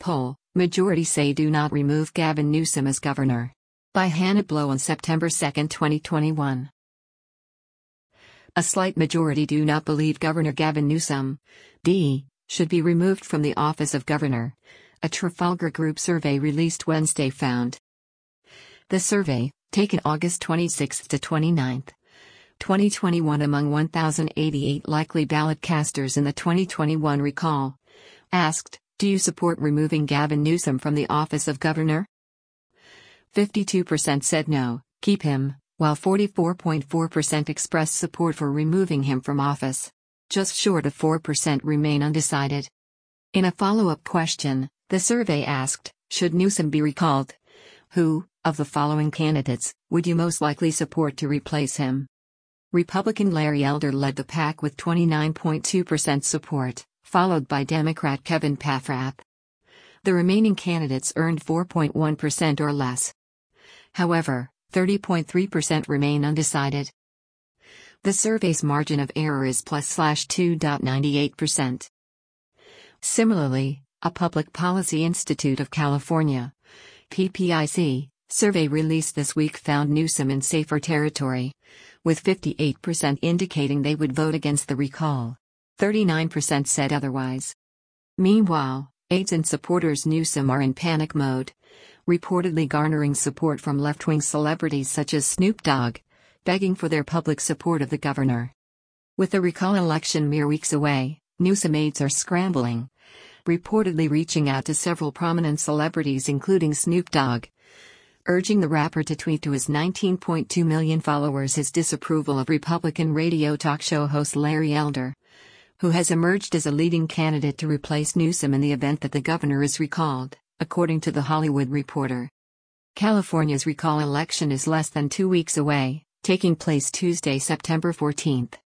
poll, majority say do not remove Gavin Newsom as governor. By Hannah Blow on September 2, 2021. A slight majority do not believe Governor Gavin Newsom, D, should be removed from the office of governor, a Trafalgar Group survey released Wednesday found. The survey, taken August 26 to 29, 2021 among 1,088 likely ballot casters in the 2021 recall, asked, do you support removing Gavin Newsom from the office of governor? 52% said no, keep him, while 44.4% expressed support for removing him from office. Just short of 4% remain undecided. In a follow-up question, the survey asked, should Newsom be recalled? Who, of the following candidates, would you most likely support to replace him? Republican Larry Elder led the pack with 29.2% support, followed by Democrat Kevin Paffrath. The remaining candidates earned 4.1% or less. However, 30.3% remain undecided. The survey's margin of error is +/2.98%. Similarly, a Public Policy Institute of California, PPIC, survey released this week found Newsom in safer territory, with 58% indicating they would vote against the recall. 39% said otherwise. Meanwhile, aides and supporters Newsom are in panic mode, reportedly garnering support from left-wing celebrities such as Snoop Dogg, begging for their public support of the governor. With the recall election mere weeks away, Newsom aides are scrambling, reportedly reaching out to several prominent celebrities including Snoop Dogg, urging the rapper to tweet to his 19.2 million followers his disapproval of Republican radio talk show host Larry Elder, who has emerged as a leading candidate to replace Newsom in the event that the governor is recalled, according to The Hollywood Reporter. California's recall election is less than 2 weeks away, taking place Tuesday, September 14.